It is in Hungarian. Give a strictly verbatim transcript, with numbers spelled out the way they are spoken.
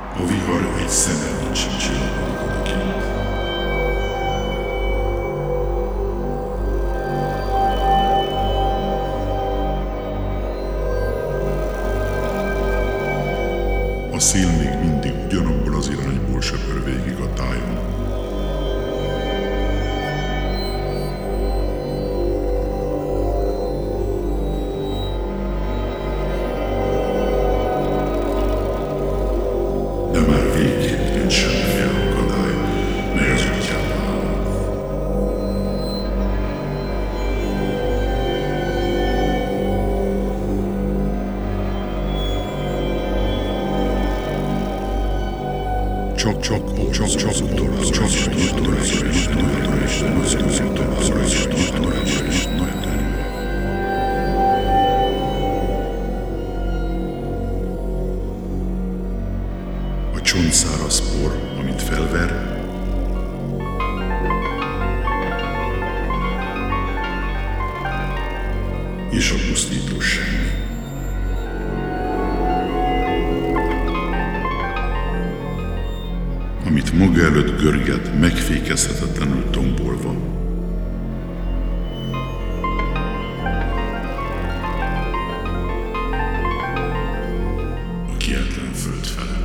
A vihar egy szemelnyit sem csillapodott odakint. A szél még mindig ugyanabból az irányból söpör végig a tájon. De már végképp nincs semmiféle akadály, mely az útjában áll. Csak, csak, csak, csak, csak, továbbra is, továbbra is, továbbra is, továbbra is, továbbra is, nagy erő. A csontszáraz por, amit felver, és a pusztító semmi. Amit maga előtt görget, megfékezhetetlenül tombolva. A kietlen föld fele.